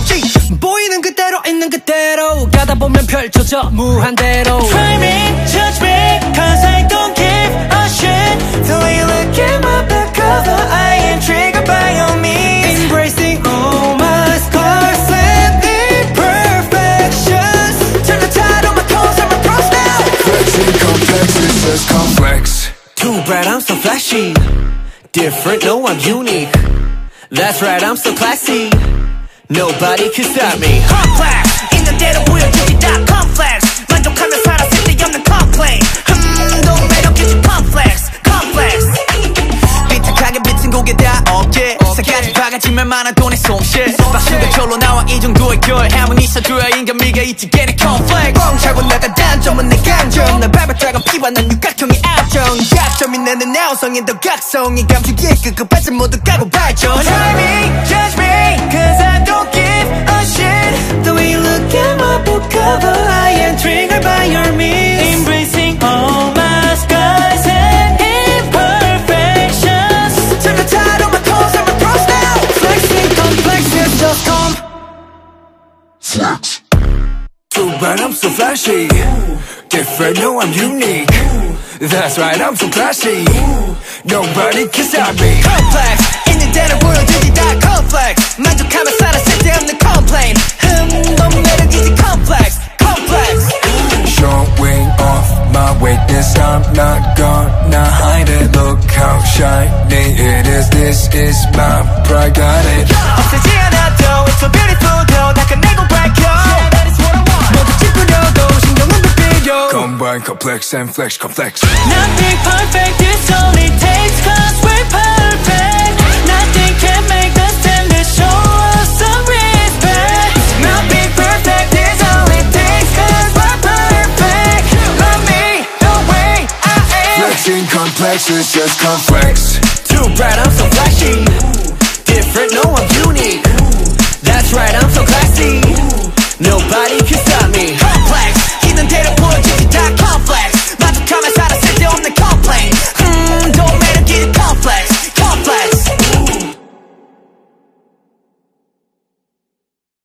없이 보이는 그대로 있는 그대로 가다 보면 펼쳐져 무한대로 Try me, judge me, cause I don't give a shit. The way you look at my back cover, I am triggered by your means. Embracing all my scars and imperfections. Turn the tide on my toes, I'm a pro now. Flexing complex, it's just complex. Too bright, I'm so flashy. Different, no, I'm unique. That's right, I'm so classy. Nobody can stop me. Complex, 있는대로 보여주지 다 complex. 만족하며 살아 쓸데없는 complain. 너무 매력있지 complex, complex. 삐딱하게 비친 고개다 어깨 색깔이 바가지만 많아 돈의 솜씨 박수가 절로 나와 이 정도의 결함은 있어줘야 인간미가 있지 get it complex. 뻥 차고 나가 단점은 내 감정 난 발바닥은 피와 난 육각형의 압정 약점이 내는 내성인 더 각성이 감추기에 급급하지 모두 까고 발전 Try me, judge me, cause I don't give a shit. The way you look at my book cover, I am triggered by your means. Embracing all my scars and imperfections. Turn the tide on my toes, I'm a pro now. Flexing complex, it's just Flex. Too bright, I'm so flashy. Different, no, I'm unique. That's right, I'm so classy. Nobody can stop me. Complex, 있는대로 보여주지 다 complex. 만족하며 살아 쓸데없는 complain. 너무 매력이지 complex, complex. Showing off my weakness, I'm not gonna hide it. Look how shiny it is. This is my pride, got it. 없애지 않아도 it's so beautiful though. 다 끝내고 밝혀. Yeah, that is what I want. 모두 찌푸려도 신경은 못 빌려 Combine complex and flex complex. Nothing perfect, this only takes cause we're perfect. Nothing can make us stand to show us some respect. Nothing perfect, this only takes cause we're perfect. Love me the way I am. Flexing complex is just complex. Too bright, I'm so flashy. Different, no, I'm unique. That's right, I'm so classy. Nobody can stop me. Complex, 있는대로 보여주지 다 complex. 만족하며 살아 쓸데없는 complain.